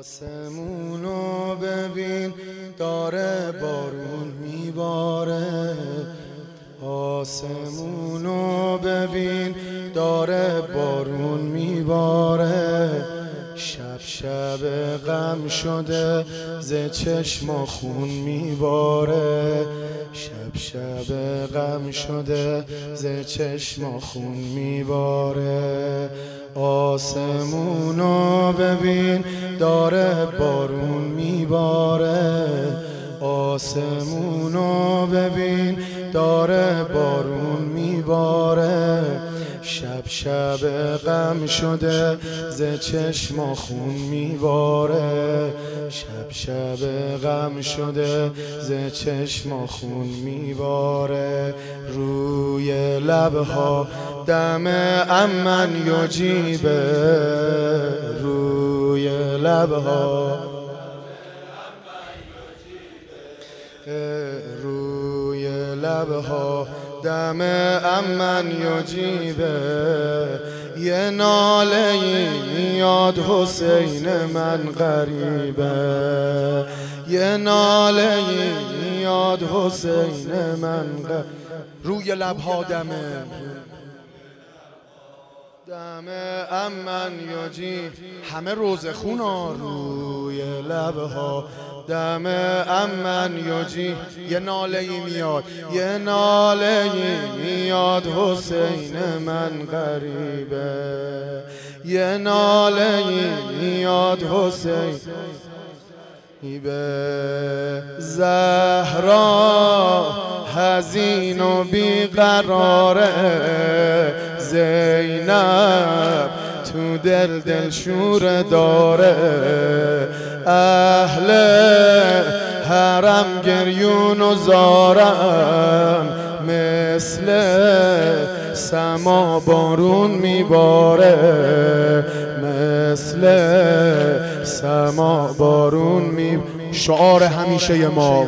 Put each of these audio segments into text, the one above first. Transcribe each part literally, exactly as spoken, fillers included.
آسمونو ببین داره بارون میباره، آسمونو ببین داره بارون میباره. شب شب غم شده ز چشم خون میباره، شب شب غم شده ز چشم خون میباره. آسمونو ببین داره بارون میباره، آسمونو ببین داره بارون میباره. شب شب غم شده ز چشم خون میباره، شب شب غم شده ز چشم خون میباره. روی لبها دم امن یجیبه، روی لبها روی لبها دم امن یجیبه. یه ناله میاد حسین من غریبه، یه ناله میاد حسین من غریبه. روی لبها دمه دم امن یجیب، همه روز خونا. روی لبها دم امن یجیب، یه ناله میاد یه ناله میاد حسین من غریبه، یه ناله میاد حسین به. زهرا حزین و بیقراره، زینب تو دل دل شور داره. اهل حرم گریون و زارن، مثل سما بارون میباره، مثل سما بارون می. شعار همیشه ما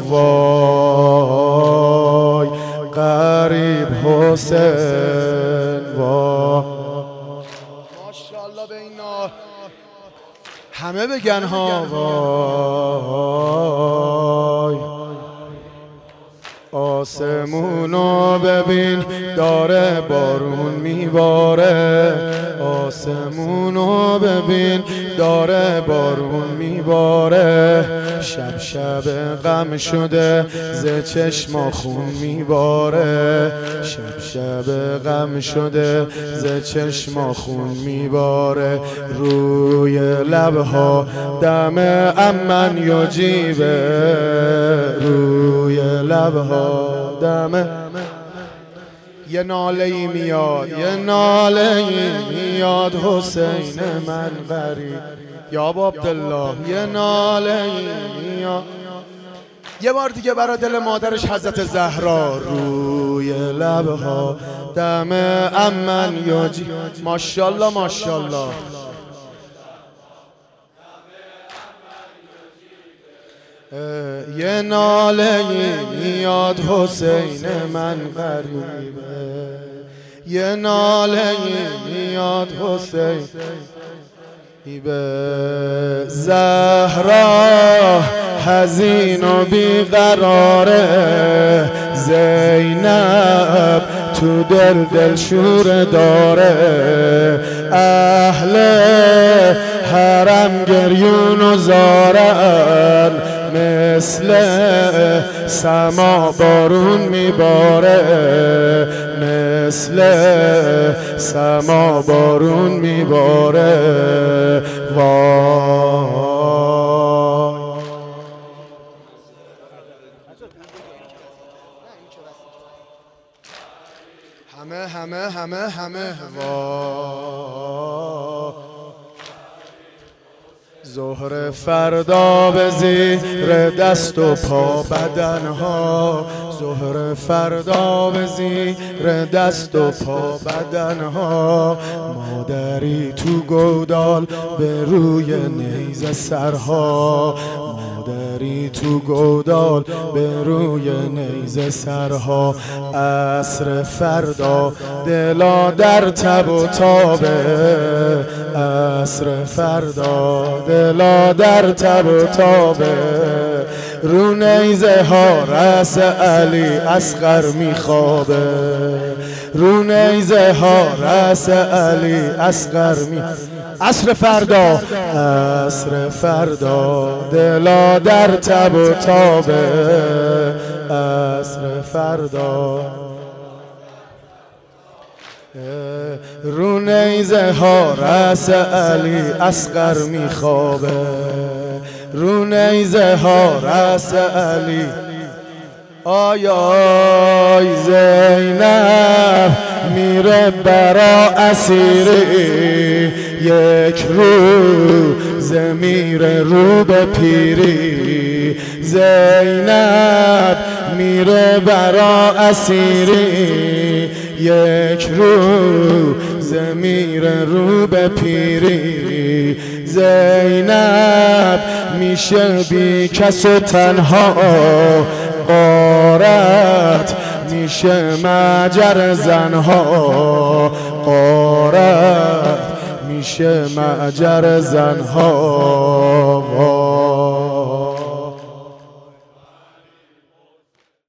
وای غریب حسین وای. ماشاءالله به اینا همه بگن ها وای. آسمونو ببین داره بارون میباره، آسمونو ببین داره بارون میباره. شب شب غم شده ز چشم خون میباره، شب شب غم شده ز چشم خون میباره. روی لبها دم امن یجیبه، روی لبها دم. یه ناله‌ای میاد یه ناله‌ای میاد حسین من غریب. یا ابا عبدالله یه ناله‌ای میاد. یه بار دیگه برای دل مادرش حضرت زهرا. روی لبها دم امن یجیب. ماشاءالله ماشاءالله. یه ناله میاد حسین من غریبه، یه ناله میاد حسین به. زهرا حزین و بیقراره، زینب تو دل دل شور داره. اهل حرم گریون و زارن، مثل سما بارون میباره، مثل سما بارون میباره. وای همه همه همه همه وای. ظهر فردا به زیر دست و پا بدنها، ظهر فردا به زیر دست و پا بدنها. مادری تو گودال به روی نیزه سرها، مادری تو گودال به روی نیزه سرها. عصر فردا دلا در تب و تابه، عصر فردا دلا در تب و تابه، رو نیزه ها رأس علی اصغر میخوابه، رو نیزه ها رأس علی اصغر می عصر فردا، عصر فردا دلا در تب و تابه، عصر فردا رو نیزه ها رأس علی اصغر میخوابه، رو نیزه ها رأس علی. آی آی زینب میره برا اسیری، یک روز میره رو به پیری، زینب میره برا اسیری، یک روز میره رو به پیری، زینب میشه بی کس و تنها، غارت میشه مجر زنها، غارت میشه مجر زنها.